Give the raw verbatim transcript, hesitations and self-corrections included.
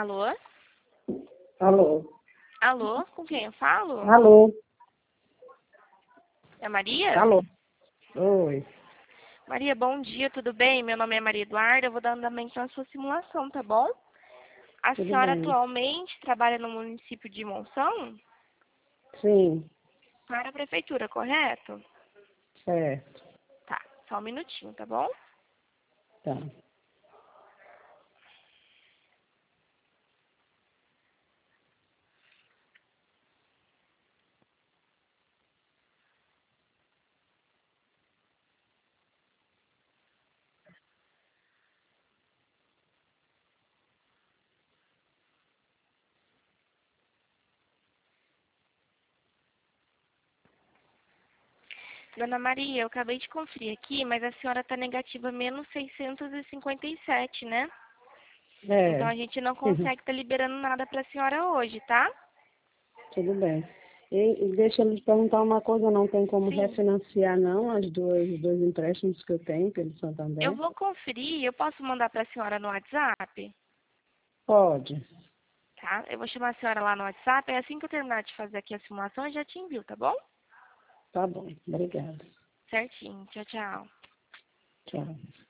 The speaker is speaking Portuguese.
Alô? Alô? Alô? Com quem eu falo? Alô? É Maria? Alô? Oi. Maria, bom dia, tudo bem? Meu nome é Maria Eduarda, eu vou dar andamento na sua simulação, tá bom? A Tudo senhora bem? atualmente trabalha no município de Monção? Sim, Para a prefeitura, correto? certo. Tá, só um minutinho, tá bom? Tá. Dona Maria, eu acabei de conferir aqui, mas a senhora está negativa menos seiscentos e cinquenta e sete, né? Então É, a gente não consegue estar liberando nada para a senhora hoje, tá? tudo bem. E, e deixa eu lhe perguntar uma coisa, não tem como Sim. refinanciar não as duas, os dois empréstimos que eu tenho pelo Eu Santander? vou conferir, eu posso mandar para a senhora no WhatsApp? Pode. Tá? Eu vou chamar a senhora lá no WhatsApp, e assim que eu terminar de fazer aqui a simulação, eu já te envio, tá bom? Tá bom, obrigada. Certinho. Tchau, tchau. Tchau.